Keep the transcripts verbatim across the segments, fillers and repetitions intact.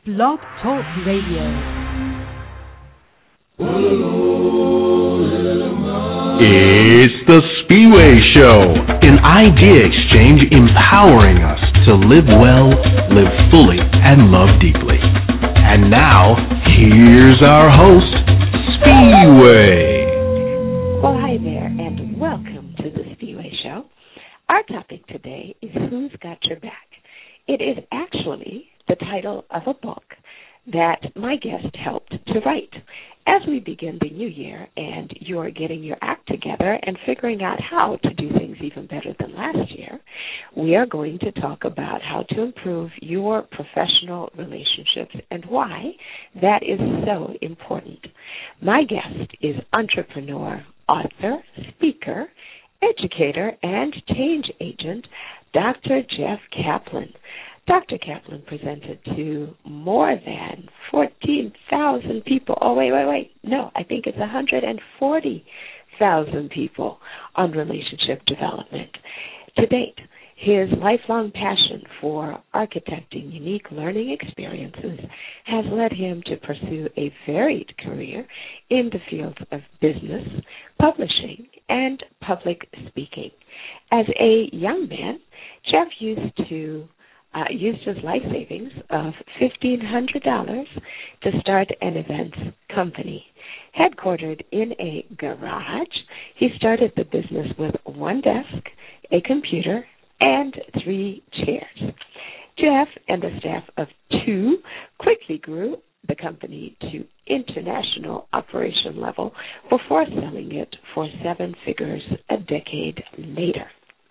Blog Talk Radio. It's the Spiwe Show, an idea exchange empowering us to live well, live fully, and love deeply. And now, here's our host, Spiwe. Well, hi there, and welcome to the Spiwe Show. Our topic today is Who's Got Your Back? It is actually the title of a book that my guest helped to write. As we begin the new year and you're getting your act together and figuring out how to do things even better than last year, we are going to talk about how to improve your professional relationships and why that is so important. My guest is entrepreneur, author, speaker, educator, and change agent, Doctor Jeff Kaplan. Doctor Kaplan presented to more than fourteen thousand people. Oh, wait, wait, wait. No, I think it's one hundred forty thousand people on relationship development. To date, his lifelong passion for architecting unique learning experiences has led him to pursue a varied career in the fields of business, publishing, and public speaking. As a young man, Jeff used to Uh, used his life savings of fifteen hundred dollars to start an events company. Headquartered in a garage, he started the business with one desk, a computer, and three chairs. Jeff and a staff of two quickly grew the company to international operation level before selling it for seven figures a decade later.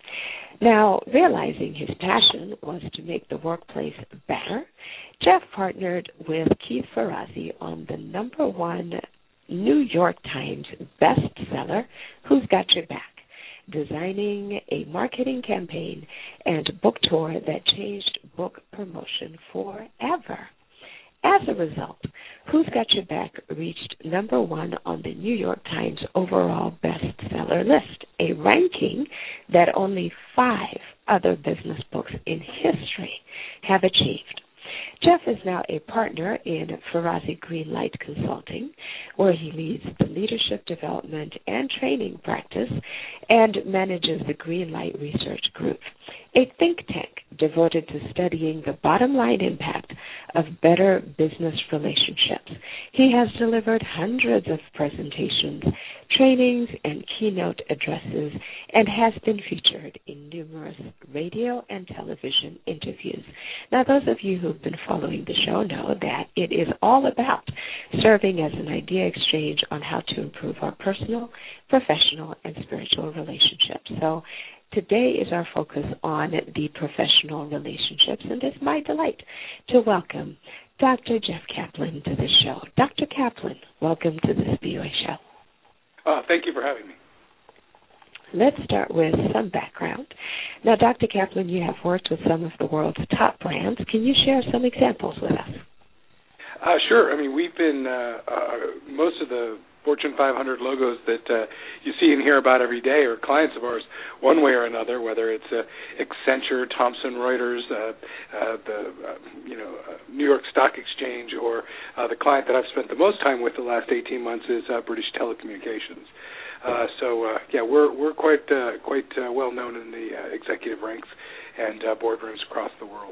Now, realizing his passion was to make the workplace better, Jeff partnered with Keith Ferrazzi on the number one New York Times bestseller, Who's Got Your Back?, designing a marketing campaign and book tour that changed book promotion forever. As a result, Who's Got Your Back reached number one on the New York Times overall bestseller list, a ranking that only five other business books in history have achieved. Jeff is now a partner in Ferrazzi Greenlight Consulting, where he leads the leadership development and training practice and manages the Greenlight Research Group, a think tank devoted to studying the bottom line impact of better business relationships. He has delivered hundreds of presentations, trainings, and keynote addresses, and has been featured in numerous radio and television interviews. Now, those of you who've been following the show know that it is all about serving as an idea exchange on how to improve our personal, professional, and spiritual relationships. So today is our focus on the professional relationships, and it's my delight to welcome Doctor Jeff Kaplan to the show. Doctor Kaplan, welcome to the Spiwe Show. Uh, thank you for having me. Let's start with some background. Now, Doctor Kaplan, you have worked with some of the world's top brands. Can you share some examples with us? Uh, sure. I mean, we've been, uh, uh, most of the Fortune five hundred logos that uh, you see and hear about every day are clients of ours one way or another, whether it's uh, Accenture, Thomson Reuters, uh, uh, the uh, you know uh, New York Stock Exchange, or uh, the client that I've spent the most time with the last eighteen months is uh, British Telecommunications. Uh, so uh, yeah, we're we're quite uh, quite uh, well known in the uh, executive ranks and uh, boardrooms across the world.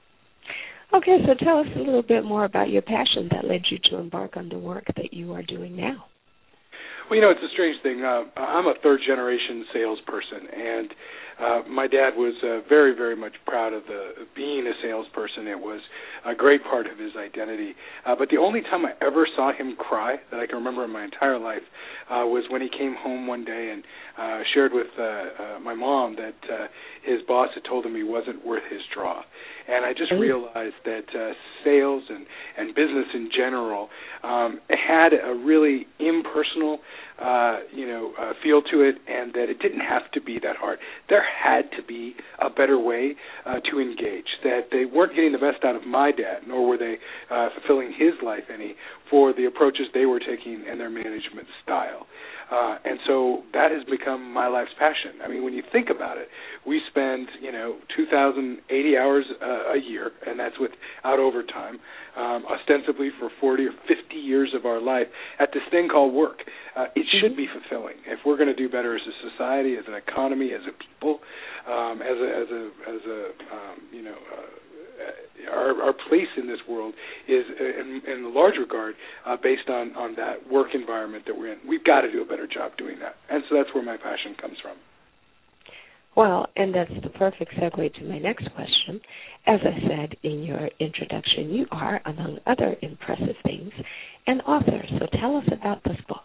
Okay, so tell us a little bit more about your passion that led you to embark on the work that you are doing now. Well, you know, it's a strange thing. Uh, I'm a third-generation salesperson, and uh, my dad was uh, very, very much proud of the being a salesperson. It was a great part of his identity. Uh, but the only time I ever saw him cry that I can remember in my entire life uh, was when he came home one day and uh, shared with uh, uh, my mom that uh, his boss had told him he wasn't worth his draw. And I just realized that uh, sales and, and business in general um, had a really impersonal, uh, you know, uh, feel to it, and that it didn't have to be that hard. There had to be a better way uh, to engage, that they weren't getting the best out of my dad, nor were they uh, fulfilling his life any for the approaches they were taking and their management style. Uh, and so that has become my life's passion. I mean, when you think about it, we spend, you know, two thousand eighty hours uh, a year, and that's without overtime, um, ostensibly for forty or fifty years of our life at this thing called work. Uh, it should be fulfilling. If we're going to do better as a society, as an economy, as a people, um, as a, as a, as a um, you know, uh, Our, our place in this world is, in, in a large regard, uh, based on, on that work environment that we're in. We've got to do a better job doing that. And so that's where my passion comes from. Well, and that's the perfect segue to my next question. As I said in your introduction, you are, among other impressive things, an author. So tell us about this book.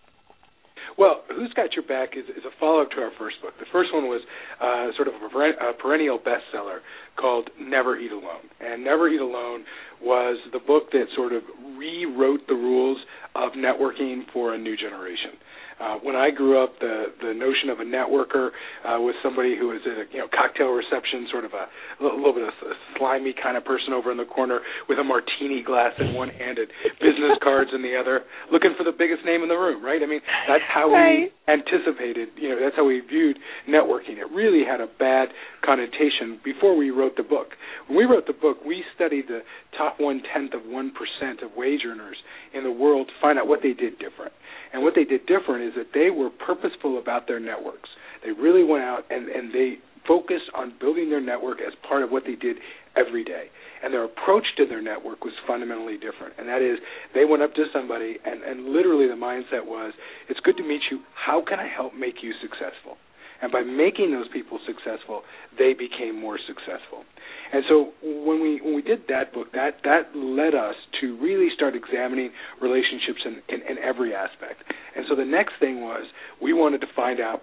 Well, Who's Got Your Back is, is a follow-up to our first book. The first one was uh, sort of a, a perennial bestseller called Never Eat Alone. And Never Eat Alone was the book that sort of rewrote the rules of networking for a new generation. Uh, when I grew up, the the notion of a networker uh, was somebody who was at a you know cocktail reception, sort of a, a little bit of a slimy kind of person over in the corner with a martini glass in one hand and business cards in the other, looking for the biggest name in the room, right? I mean, that's how right. we anticipated, you know, that's how we viewed networking. It really had a bad connotation before we wrote the book. When we wrote the book, we studied the top one-tenth of one percent of wage earners in the world to find out what they did different. And what they did different is that they were purposeful about their networks. They really went out and, and they focused on building their network as part of what they did every day. And their approach to their network was fundamentally different. And that is, they went up to somebody and, and literally the mindset was, it's good to meet you. How can I help make you successful? And by making those people successful, they became more successful. And so when we when we did that book, that, that led us to really start examining relationships in, in, in every aspect. And so the next thing was we wanted to find out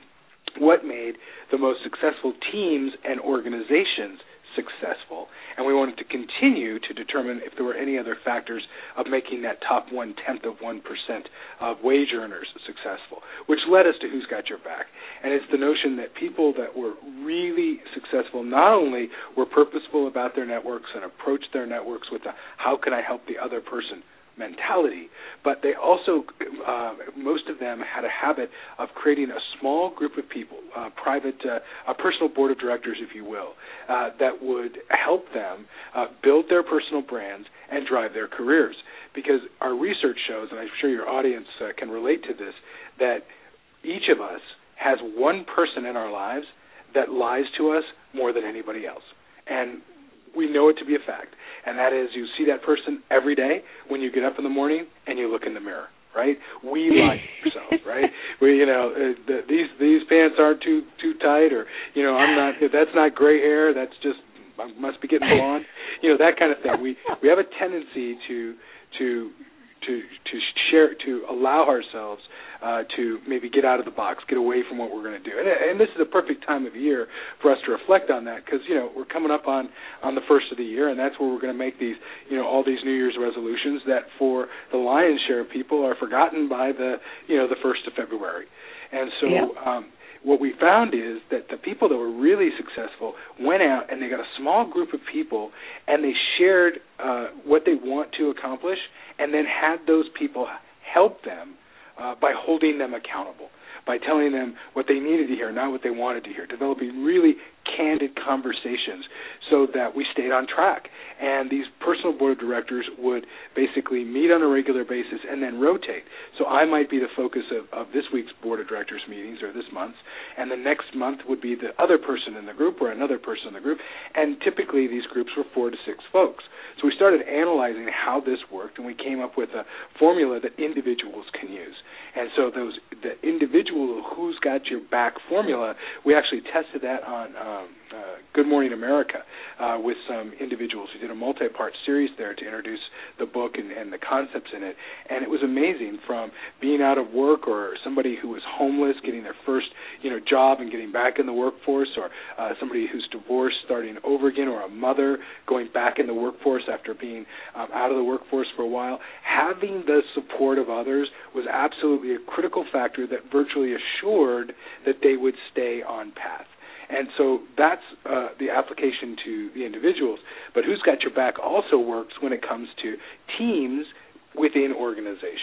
what made the most successful teams and organizations successful, and we wanted to continue to determine if there were any other factors of making that top one-tenth of one percent of wage earners successful, which led us to Who's Got Your Back. And it's the notion that people that were really successful not only were purposeful about their networks and approached their networks with a how can I help the other person mentality, but they also, uh, most of them had a habit of creating a small group of people, uh, private, uh, a personal board of directors, if you will, uh, that would help them uh, build their personal brands and drive their careers. Because our research shows, and I'm sure your audience uh, can relate to this, that each of us has one person in our lives that lies to us more than anybody else. And we know it to be a fact. And that is, you see that person every day when you get up in the morning and you look in the mirror, right? We lie to ourselves, right? We, you know, uh, the, these these pants aren't too too tight, or you know, I'm not. That's not gray hair. That's just I must be getting blonde. You know, that kind of thing. We we have a tendency to to to to share to allow ourselves uh, to maybe get out of the box, get away from what we're going to do. And, and this is a perfect time of year for us to reflect on that, because you know we're coming up on, on the first of the year, and that's where we're going to make these you know all these New Year's resolutions that for the lion's share of people are forgotten by the you know the first of February. And so yeah. um, what we found is that the people that were really successful went out and they got a small group of people and they shared uh, what they want to accomplish, and then had those people help them uh, by holding them accountable, by telling them what they needed to hear, not what they wanted to hear, developing really candid conversations so that we stayed on track. And these personal board of directors would basically meet on a regular basis and then rotate. So I might be the focus of, of this week's board of directors meetings or this month's, and the next month would be the other person in the group or another person in the group. And typically these groups were four to six folks. So we started analyzing how this worked, and we came up with a formula that individuals can use. And so those the individual Who's Got Your Back formula, we actually tested that on um, uh, Good Morning America uh, with some individuals. We did a multi-part series there to introduce the book and, and the concepts in it. And it was amazing, from being out of work or somebody who was homeless getting their first you know job and getting back in the workforce, or uh, somebody who's divorced starting over again, or a mother going back in the workforce after being um, out of the workforce for a while. Having the support of others was absolutely a critical factor that virtually assured that they would stay on path. And so that's uh, the application to the individuals. But Who's Got Your Back also works when it comes to teams within organizations.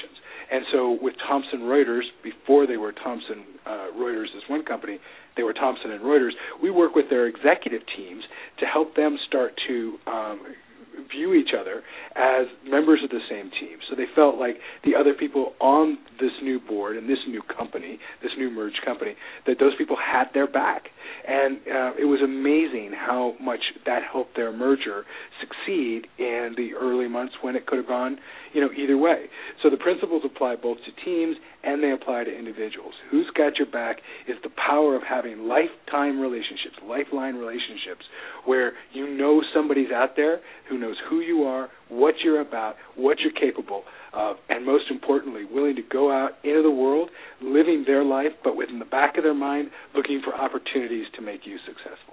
And so with Thomson Reuters, before they were Thomson uh, Reuters as one company, they were Thomson and Reuters, we work with their executive teams to help them start to um, view each other as members of the same team. So they felt like the other people on this new board and this new company, this new merged company, that those people had their back. And uh, it was amazing how much that helped their merger succeed in the early months when it could have gone, you know, either way. So the principles apply both to teams and they apply to individuals. Who's Got Your Back is the power of having lifetime relationships, lifeline relationships, where you know somebody's out there who knows who you are, what you're about, what you're capable of, and most importantly, willing to go out into the world, living their life, but within the back of their mind, looking for opportunities to make you successful.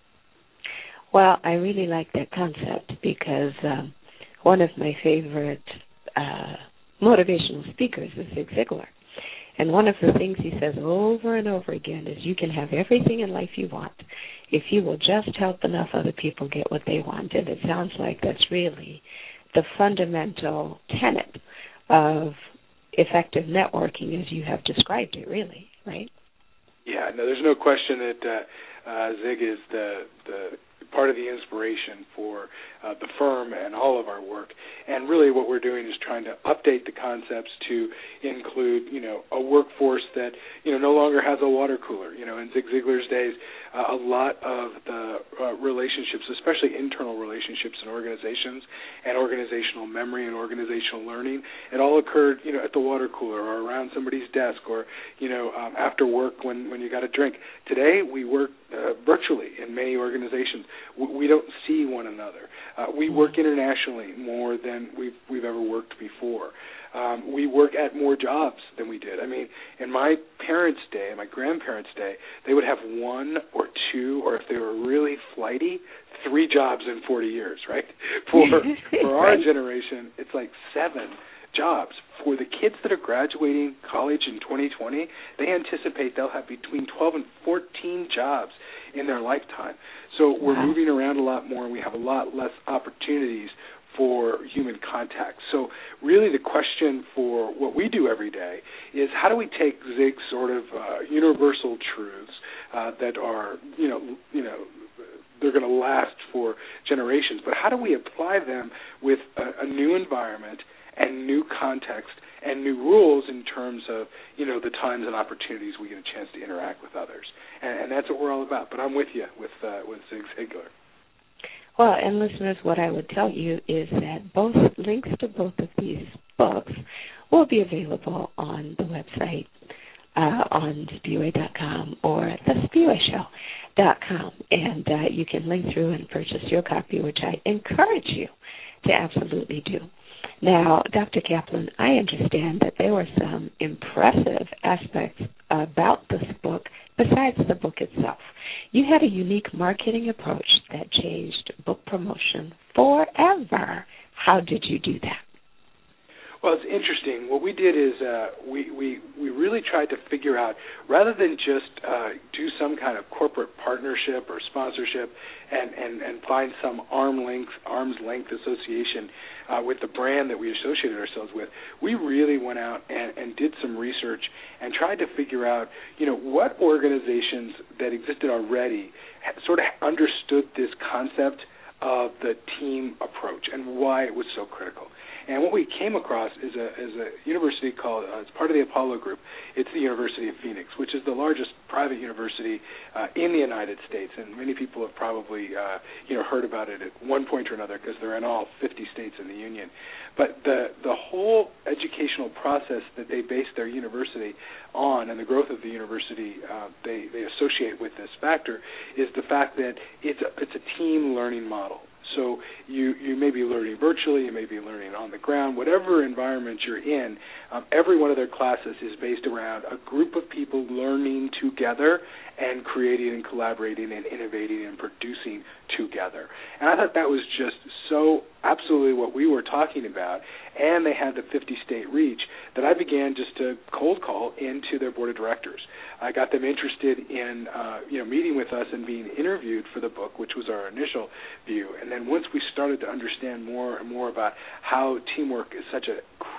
Well, I really like that concept because um, one of my favorite uh, motivational speakers is Zig Ziglar. And one of the things he says over and over again is you can have everything in life you want if you will just help enough other people get what they want. And it sounds like that's really the fundamental tenet of effective networking as you have described it, really, right? Yeah, no, there's no question that uh, uh, Zig is the, the part of the inspiration for uh, the firm and all of our work. And really what we're doing is trying to update the concepts to include, you know, a workforce that, you know, no longer has a water cooler. You know, in Zig Ziglar's days, uh, a lot of the uh, relationships, especially internal relationships in organizations and organizational memory and organizational learning, it all occurred, you know, at the water cooler or around somebody's desk or, you know, um, after work when, when you got a drink. Today, we work uh, virtually in many organizations. We, we don't see one another. Uh, we work internationally more than we've, we've ever worked before. Um, we work at more jobs than we did. I mean, in my parents' day, my grandparents' day, they would have one or two, or if they were really flighty, three jobs in forty years, right? For for our generation, it's like seven jobs. For the kids that are graduating college in twenty twenty, they anticipate they'll have between twelve and fourteen jobs in their lifetime. So we're wow. moving around a lot more, and we have a lot less opportunities for human contact. So really the question for what we do every day is how do we take Zig's sort of uh, universal truths uh, that are, you know, you know, they're going to last for generations, but how do we apply them with a, a new environment and new context and new rules in terms of, you know, the times and opportunities we get a chance to interact with others. And, and that's what we're all about. But I'm with you with uh, with Zig Ziglar. Well, and listeners, what I would tell you is that both links to both of these books will be available on the website uh, on spiwe dot com or the spiwe show dot com. And uh, you can link through and purchase your copy, which I encourage you to absolutely do. Now, Doctor Kaplan, I understand that there were some impressive aspects about this book besides the book itself. You had a unique marketing approach that changed book promotion forever. How did you do that? Well, it's interesting. What we did is uh, we, we, we really tried to figure out, rather than just uh, do some kind of corporate partnership or sponsorship and, and, and find some arm length, arm's length association uh, with the brand that we associated ourselves with, we really went out and, and did some research and tried to figure out, you know, what organizations that existed already sort of understood this concept of the team approach and why it was so critical. And what we came across is a, is a university called, uh, it's part of the Apollo Group. It's the University of Phoenix, which is the largest private university uh, in the United States. And many people have probably, uh, you know, heard about it at one point or another because they're in all fifty states in the union. But the, the whole educational process that they base their university on and the growth of the university uh, they, they associate with this factor is the fact that it's a, it's a team learning model. So you, you may be learning virtually, you may be learning on the ground, whatever environment you're in, um, every one of their classes is based around a group of people learning together and creating and collaborating and innovating and producing together. And I thought that was just so absolutely what we were talking about, and they had the fifty-state reach, that I began just to cold call into their board of directors. I got them interested in, uh, you know, meeting with us and being interviewed for the book, which was our initial view. And then once we started to understand more and more about how teamwork is such a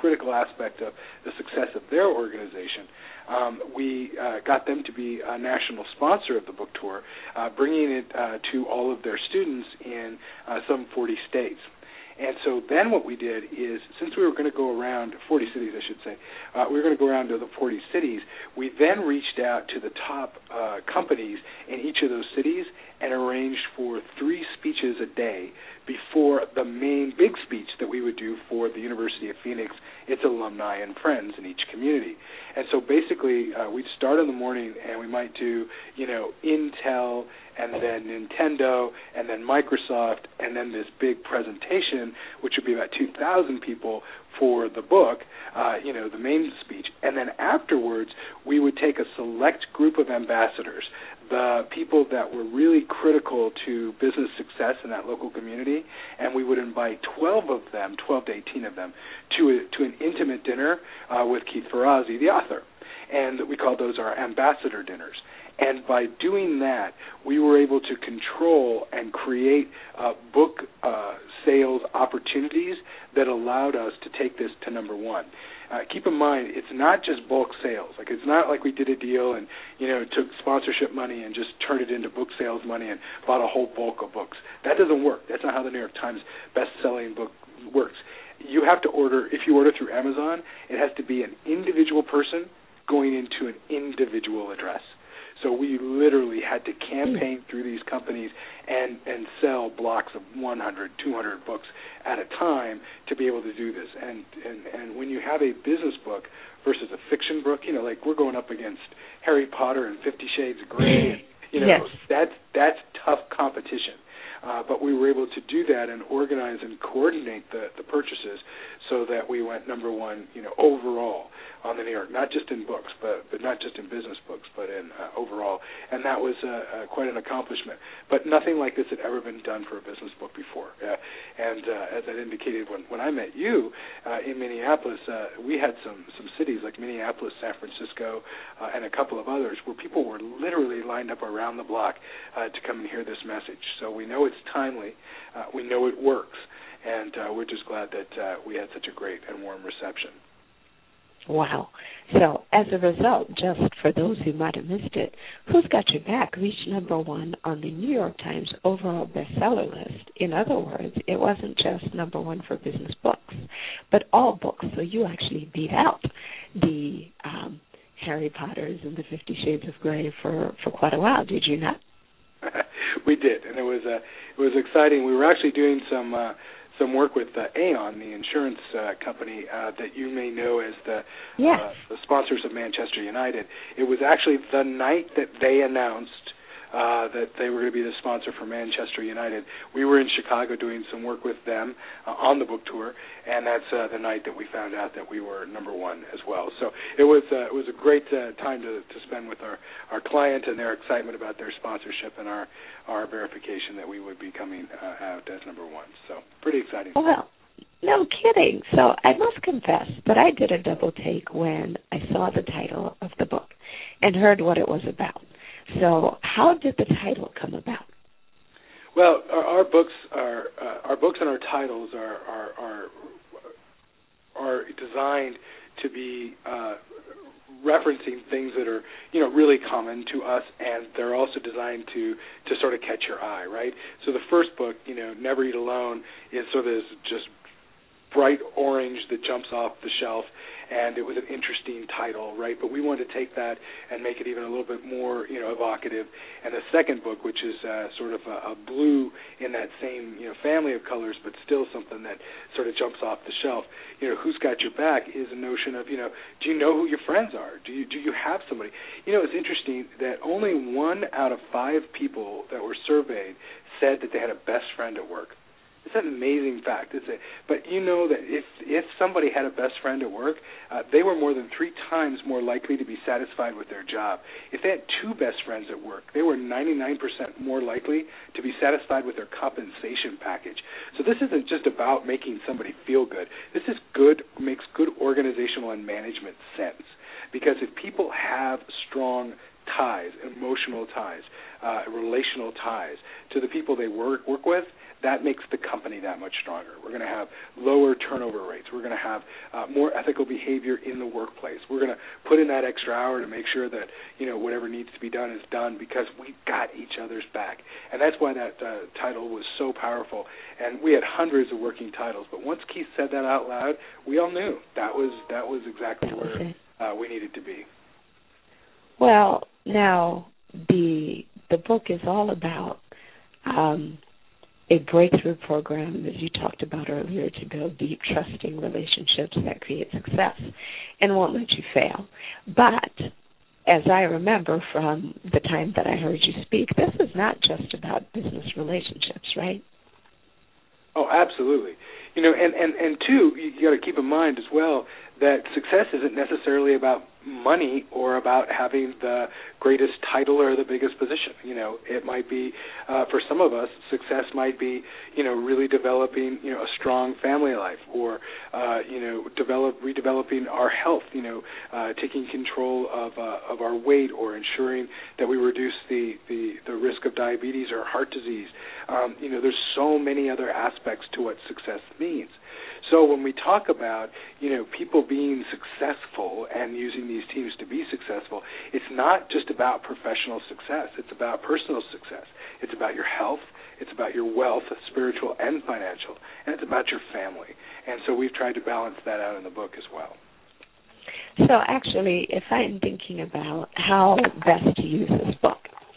critical aspect of the success of their organization. Um, we uh, got them to be a national sponsor of the book tour, uh, bringing it uh, to all of their students in uh, some forty states. And so then what we did is, since we were going to go around, forty cities I should say, uh, we were going to go around to the forty cities, we then reached out to the top uh, companies in each of those cities and arranged for three speeches a day before the main big speech that we would do for the University of Phoenix, its alumni and friends in each community. And so basically uh, we'd start in the morning and we might do, you know, Intel and then Nintendo and then Microsoft and then this big presentation, which would be about two thousand people for the book, uh, you know, the main speech. And then afterwards we would take a select group of ambassadors, the people that were really critical to business success in that local community, and we would invite twelve of them, twelve to eighteen of them, to a, to an intimate dinner uh, with Keith Ferrazzi, the author. And we called those our ambassador dinners. And by doing that, we were able to control and create uh, book uh, sales opportunities that allowed us to take this to number one. Uh, keep in mind, it's not just bulk sales. Like, it's not like we did a deal and, you know, took sponsorship money and just turned it into book sales money and bought a whole bulk of books. That doesn't work. That's not how the New York Times best-selling book works. You have to order, if you order through Amazon, it has to be an individual person going into an individual address. So we literally had to campaign through these companies and, and sell blocks of one hundred, two hundred books at a time to be able to do this. And, and, and when you have a business book versus a fiction book, you know, like we're going up against Harry Potter and Fifty Shades of Grey, and, you know, yes. that's, that's tough competition. Uh, but we were able to do that and organize and coordinate the, the purchases so that we went number one, you know, overall on the New York, not just in books, but, but not just in business books, but in uh, overall. And that was uh, uh, quite an accomplishment. But nothing like this had ever been done for a business book before. Uh, and uh, as I indicated when, when I met you uh, in Minneapolis, uh, we had some, some cities like Minneapolis, San Francisco, uh, and a couple of others where people were literally lined up around the block uh, to come and hear this message. So we know it's timely. Uh, we know it works. And uh, we're just glad that uh, we had such a great and warm reception. Wow. So as a result, just for those who might have missed it, Who's Got Your Back reached number one on the New York Times overall bestseller list. In other words, it wasn't just number one for business books, but all books. So you actually beat out the um, Harry Potters and the Fifty Shades of Grey for, for quite a while, did you not? We did, and it was uh, it was exciting. We were actually doing some uh, some work with uh, Aon, the insurance uh, company uh, that you may know as the, yes. uh, the sponsors of Manchester United. It was actually the night that they announced uh, that they were going to be the sponsor for Manchester United. We were in Chicago doing some work with them uh, on the book tour, and that's uh, the night that we found out that we were number one as well. So it was uh, it was a great uh, time to, to spend with our, our client and their excitement about their sponsorship and our, our verification that we would be coming uh, out as number one. So pretty exciting. Well, no kidding. So I must confess that I did a double take when I saw the title of the book and heard what it was about. So how did the title come about? Well, our, our books are uh, our books and our titles are are are, are designed to be uh, referencing things that are, you know, really common to us, and they're also designed to to sort of catch your eye, right? So the first book, you know, Never Eat Alone, is sort of this just bright orange that jumps off the shelf, and it was an interesting title, right? But we wanted to take that and make it even a little bit more, you know, evocative. And the second book, which is uh, sort of a, a blue in that same, you know, family of colors, but still something that sort of jumps off the shelf. You know, Who's Got Your Back is a notion of, you know, do you know who your friends are? Do you do you have somebody? You know, it's interesting that only one out of five people that were surveyed said that they had a best friend at work. It's an amazing fact. It's a, but you know that if if somebody had a best friend at work, uh, they were more than three times more likely to be satisfied with their job. If they had two best friends at work, they were ninety-nine percent more likely to be satisfied with their compensation package. So this isn't just about making somebody feel good. This is good, makes good organizational and management sense. Because if people have strong ties, emotional ties, uh, relational ties to the people they work work with, that makes the company that much stronger. We're going to have lower turnover rates. We're going to have uh, more ethical behavior in the workplace. We're going to put in that extra hour to make sure that, you know, whatever needs to be done is done because we've got each other's back. And that's why that uh, title was so powerful. And we had hundreds of working titles, but once Keith said that out loud, we all knew that was that was exactly that was where uh, we needed to be. Well, now the the book is all about um, a breakthrough program, as you talked about earlier, to build deep, trusting relationships that create success and won't let you fail. But as I remember from the time that I heard you speak, this is not just about business relationships, right? Oh, absolutely. You know, and, and, and two, you got to keep in mind as well that success isn't necessarily about money or about having the greatest title or the biggest position. You know, it might be, uh, for some of us, success might be, you know, really developing, you know, a strong family life or, uh, you know, develop, redeveloping our health, you know, uh, taking control of uh, of our weight or ensuring that we reduce the, the, the risk of diabetes or heart disease. Um, you know, there's so many other aspects to what success means. So when we talk about, you know, people being successful and using these teams to be successful, it's not just about professional success. It's about personal success. It's about your health. It's about your wealth, spiritual and financial. And it's about your family. And so we've tried to balance that out in the book as well. So actually, if I'm thinking about how best to use this book,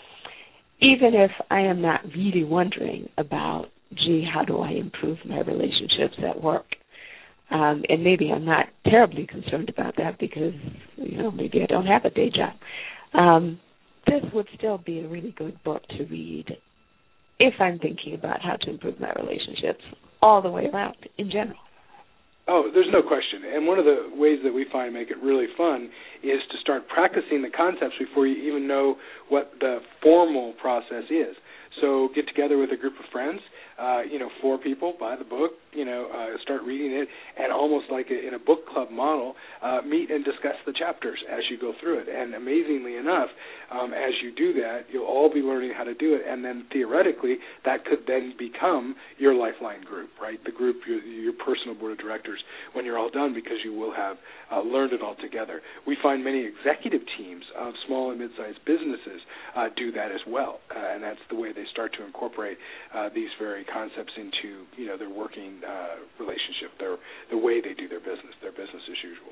even if I am not really wondering about, gee, how do I improve my relationships at work? Um, and maybe I'm not terribly concerned about that because, you know, maybe I don't have a day job. Um, this would still be a really good book to read if I'm thinking about how to improve my relationships all the way around in general. Oh, there's no question. And one of the ways that we find make it really fun is to start practicing the concepts before you even know what the formal process is. So get together with a group of friends, uh, you know, four people, buy the book, you know, uh, start reading it, and almost like a, in a book club model, uh, meet and discuss the chapters as you go through it. And amazingly enough, um, as you do that, you'll all be learning how to do it, and then theoretically that could then become your lifeline group, right, the group, your, your personal board of directors when you're all done because you will have uh, learned it all together. We find many executive teams of small and mid-sized businesses uh, do that as well, uh, and that's the way they start to incorporate uh, these very concepts into, you know, their working uh, relationship, their the way they do their business, their business as usual.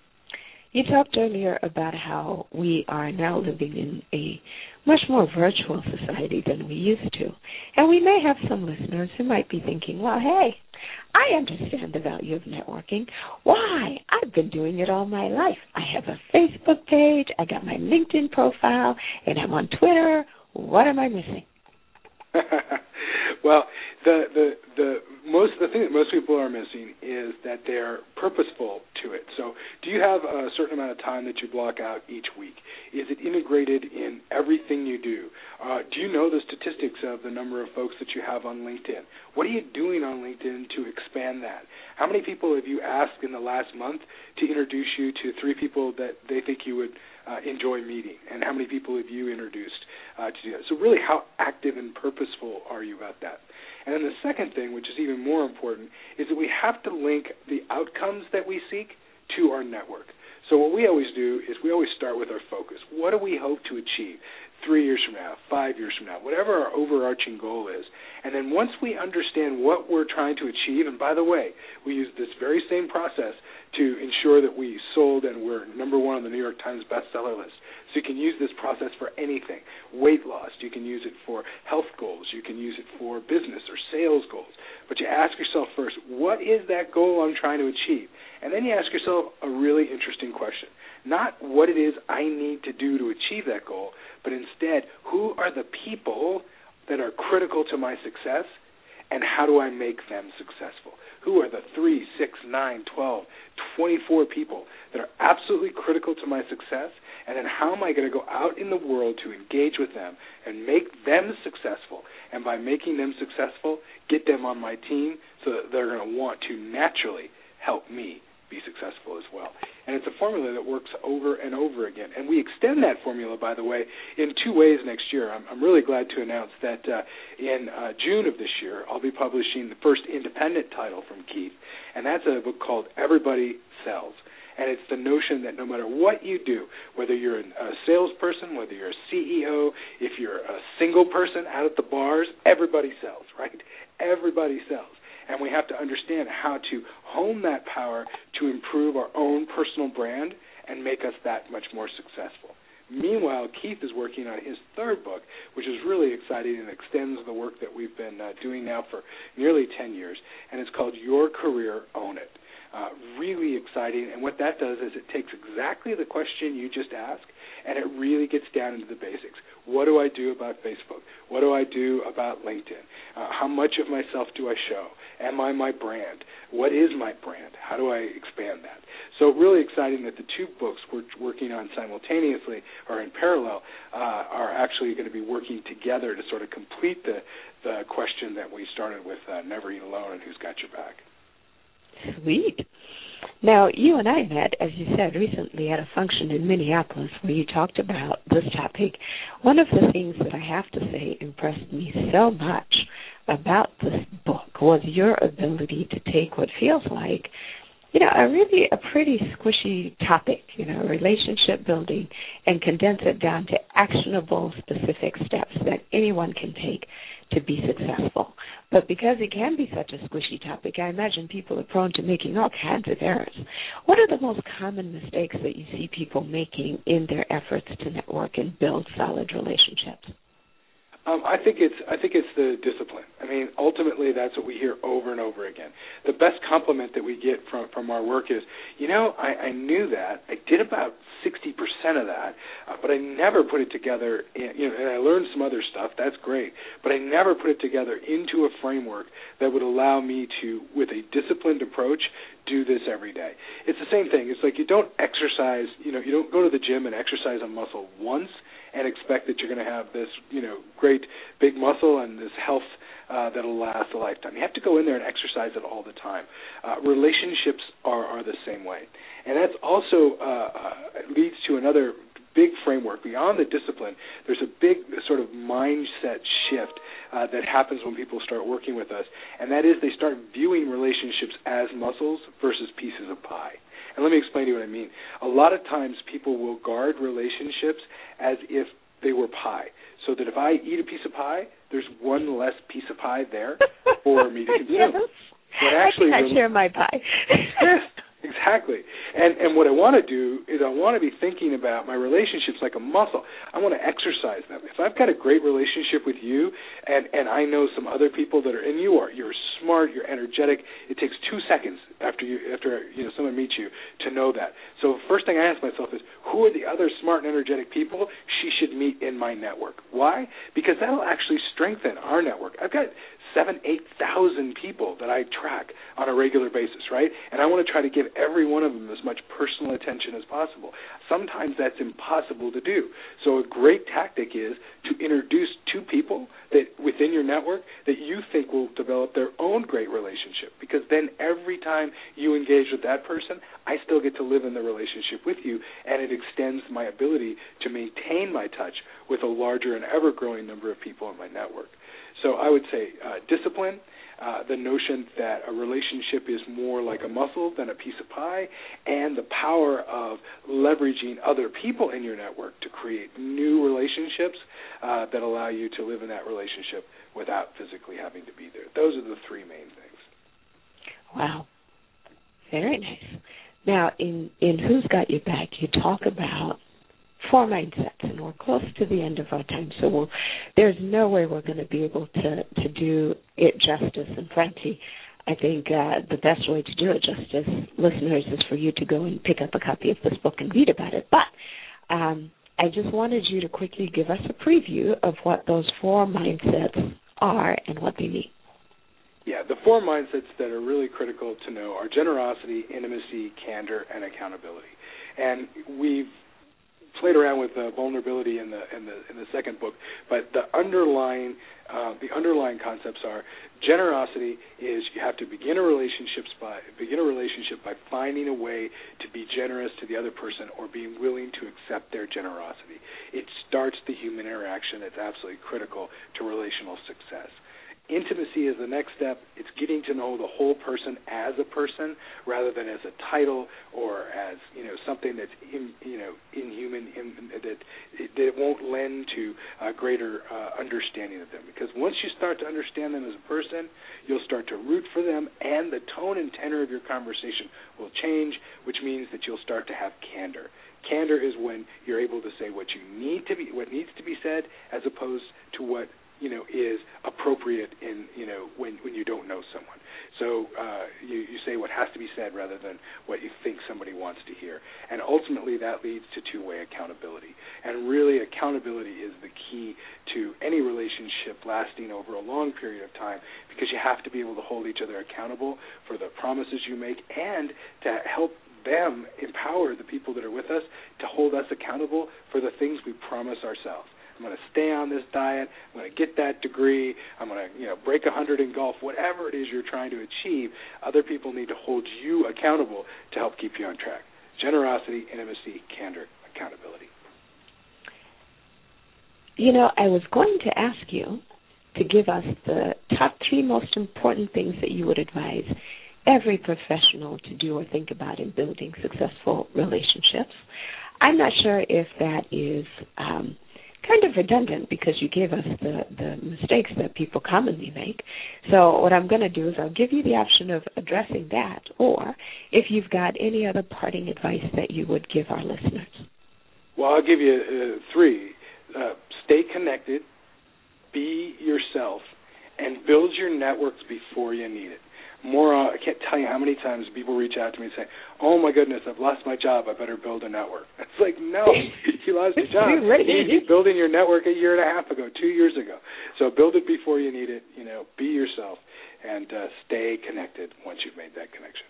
You talked earlier about how we are now living in a much more virtual society than we used to. And we may have some listeners who might be thinking, well, hey, I understand the value of networking. Why? I've been doing it all my life. I have a Facebook page, I got my LinkedIn profile, and I'm on Twitter. What am I missing? Well, the, the the most the thing that most people are missing is that they're purposeful to it. So, do you have a certain amount of time that you block out each week? Is it integrated in everything you do? Uh, do you know the statistics of the number of folks that you have on LinkedIn? What are you doing on LinkedIn to expand that? How many people have you asked in the last month to introduce you to three people that they think you would uh, enjoy meeting? And how many people have you introduced uh, to do that? So really, how active and purposeful are you about that? And then the second thing, which is even more important, is that we have to link the outcomes that we seek to our network. So what we always do is we always start with our focus. What do we hope to achieve three years from now, five years from now, whatever our overarching goal is? And then once we understand what we're trying to achieve, and by the way, we use this very same process to ensure that we sold and we're number one on the New York Times bestseller list. So you can use this process for anything. Weight loss, you can use it for health goals, you can use it for business or sales goals. But you ask yourself first, what is that goal I'm trying to achieve? And then you ask yourself a really interesting question. Not what it is I need to do to achieve that goal, but instead, who are the people that are critical to my success, and how do I make them successful? Who are the three, six, nine, twelve, twenty-four people that are absolutely critical to my success, and then how am I going to go out in the world to engage with them and make them successful? And by making them successful, get them on my team so that they're going to want to naturally help me be successful as well. And it's a formula that works over and over again. And we extend that formula, by the way, in two ways next year. I'm, I'm really glad to announce that uh, in uh, June of this year, I'll be publishing the first independent title from Keith, and that's a book called Everybody Sells. And it's the notion that no matter what you do, whether you're a salesperson, whether you're a C E O, if you're a single person out at the bars, everybody sells, right? Everybody sells. And we have to understand how to hone that power to improve our own personal brand and make us that much more successful. Meanwhile, Keith is working on his third book, which is really exciting and extends the work that we've been uh, doing now for nearly ten years, and it's called Your Career, Own It. Uh, really exciting, and what that does is it takes exactly the question you just asked, and it really gets down into the basics. What do I do about Facebook? What do I do about LinkedIn? Uh, how much of myself do I show? Am I my brand? What is my brand? How do I expand that? So really exciting that the two books we're working on simultaneously or in parallel uh, are actually going to be working together to sort of complete the, the question that we started with, uh, Never Eat Alone and Who's Got Your Back. Sweet. Now, you and I met, as you said, recently at a function in Minneapolis where you talked about this topic. One of the things that I have to say impressed me so much about this book was your ability to take what feels like, you know, a really a pretty squishy topic, you know, relationship building, and condense it down to actionable, specific steps that anyone can take to be successful. But because it can be such a squishy topic, I imagine people are prone to making all kinds of errors. What are the most common mistakes that you see people making in their efforts to network and build solid relationships? Um, I think it's I think it's the discipline. I mean, ultimately, that's what we hear over and over again. The best compliment that we get from, from our work is, you know, I, I knew that. I did about sixty percent of that, uh, but I never put it together. In, you know, and I learned some other stuff. That's great, but I never put it together into a framework that would allow me to, with a disciplined approach, do this every day. It's the same thing. It's like you don't exercise. You know, you don't go to the gym and exercise a muscle once and expect that you're going to have this, you know, great big muscle and this health uh, that'll last a lifetime. You have to go in there and exercise it all the time. Uh, relationships are, are the same way. And that's also uh, uh, leads to another big framework. Beyond the discipline, there's a big sort of mindset shift uh, that happens when people start working with us, and that is they start viewing relationships as muscles versus pieces of pie. And let me explain to you what I mean. A lot of times people will guard relationships as if they were pie, so that if I eat a piece of pie, there's one less piece of pie there for me to consume. Yes. But actually, I cannot share my pie. Yes, exactly. And and what I want to do is I want to be thinking about my relationships like a muscle. I want to exercise them. If I've got a great relationship with you, and, and I know some other people that are, and you are, you're smart, you're energetic. It takes two seconds after you after you know someone meets you to know that. So first thing I ask myself is, who are the other smart and energetic people she should meet in my network? Why? Because that'll actually strengthen our network. I've got seven, eight thousand people that I track on a regular basis, right? And I want to try to give every one of them as much personal attention as possible. Sometimes that's impossible to do. So a great tactic is to introduce two people that within your network that you think will develop their own great relationship, because then every time you engage with that person, I still get to live in the relationship with you, and it extends my ability to maintain my touch with a larger and ever-growing number of people in my network. So I would say uh, discipline, uh, the notion that a relationship is more like a muscle than a piece of pie, and the power of leveraging other people in your network to create new relationships uh, that allow you to live in that relationship without physically having to be there. Those are the three main things. Wow. Very nice. Now, in, in Who's Got Your Back, you talk about four mindsets, and we're close to the end of our time, so we'll, there's no way we're going to be able to, to do it justice. And frankly, I think uh, the best way to do it justice, listeners, is for you to go and pick up a copy of this book and read about it. But um, I just wanted you to quickly give us a preview of what those four mindsets are and what they mean. Yeah, the four mindsets that are really critical to know are generosity, intimacy, candor, and accountability. And we've played around with uh, vulnerability in the in the in the second book, but the underlying uh, the underlying concepts are generosity is you have to begin a relationships by begin a relationship by finding a way to be generous to the other person or being willing to accept their generosity. It starts the human interaction that's absolutely critical to relational success. Intimacy is the next step. It's getting to know the whole person as a person rather than as a title or as, you know, something that's in, you know inhuman, in, that, it, that it won't lend to a greater uh, understanding of them. Because once you start to understand them as a person, you'll start to root for them, and the tone and tenor of your conversation will change, which means that you'll start to have candor. Candor is when you're able to say what you need to be, what needs to be said, as opposed to what you know, is appropriate in, you know, when, when you don't know someone. So uh, you, you say what has to be said rather than what you think somebody wants to hear. And ultimately that leads to two-way accountability. And really accountability is the key to any relationship lasting over a long period of time, because you have to be able to hold each other accountable for the promises you make and to help them empower the people that are with us to hold us accountable for the things we promise ourselves. I'm going to stay on this diet. I'm going to get that degree. I'm going to, you know, break a hundred in golf. Whatever it is you're trying to achieve, other people need to hold you accountable to help keep you on track. Generosity, intimacy, candor, accountability. You know, I was going to ask you to give us the top three most important things that you would advise every professional to do or think about in building successful relationships. I'm not sure if that is um, kind of redundant, because you gave us the, the mistakes that people commonly make. So what I'm going to do is I'll give you the option of addressing that, or if you've got any other parting advice that you would give our listeners. Well, I'll give you uh, three. Uh, stay connected, be yourself, and build your networks before you need it. More, uh, I can't tell you how many times people reach out to me and say, "Oh my goodness, I've lost my job. I better build a network." It's like, no, you lost your job. You need to be building your network a year and a half ago, two years ago. So build it before you need it. You know, be yourself and uh, stay connected once you've made that connection.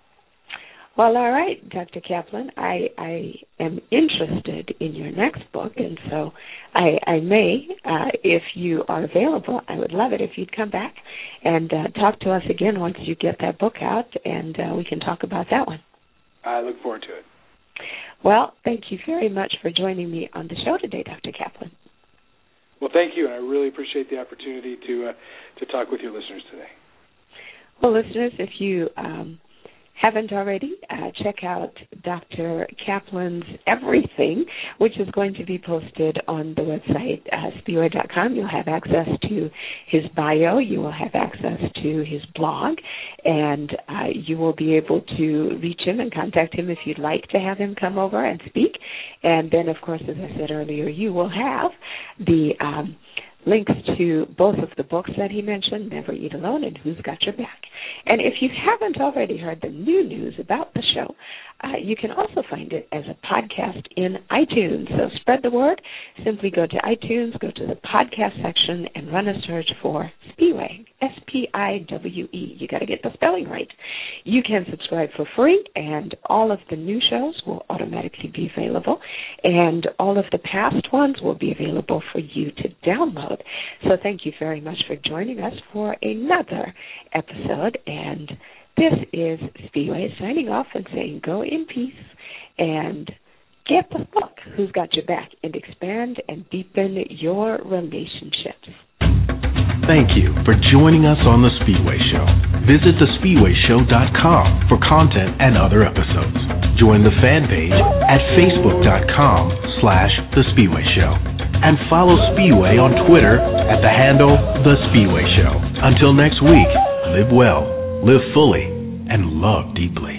Well, all right, Doctor Kaplan, I, I am interested in your next book, and so I, I may, uh, if you are available, I would love it if you'd come back and uh, talk to us again once you get that book out, and uh, we can talk about that one. I look forward to it. Well, thank you very much for joining me on the show today, Doctor Kaplan. Well, thank you, and I really appreciate the opportunity to uh, to talk with your listeners today. Well, listeners, if you um, haven't already, uh, check out Doctor Kaplan's Everything, which is going to be posted on the website, uh, spiwe dot com. You'll have access to his bio. You will have access to his blog, and uh, you will be able to reach him and contact him if you'd like to have him come over and speak. And then, of course, as I said earlier, you will have the um, links to both of the books that he mentioned, Never Eat Alone and Who's Got Your Back. And if you haven't already heard the new news about the show, uh, you can also find it as a podcast in iTunes. So spread the word. Simply go to iTunes, go to the podcast section, and run a search for Spiwe, S P I W E. You got to get the spelling right. You can subscribe for free, and all of the new shows will automatically be available, and all of the past ones will be available for you to download. So thank you very much for joining us for another episode, and this is Spiwe signing off and saying go in peace and get the book, Who's Got Your Back, and expand and deepen your relationships. Thank you for joining us on The Spiwe Show. Visit the spiwe show dot com for content and other episodes. Join the fan page at facebook dot com slash The Spiwe Show. And follow Spiwe on Twitter at the handle The Spiwe Show. Until next week, live well, live fully, and love deeply.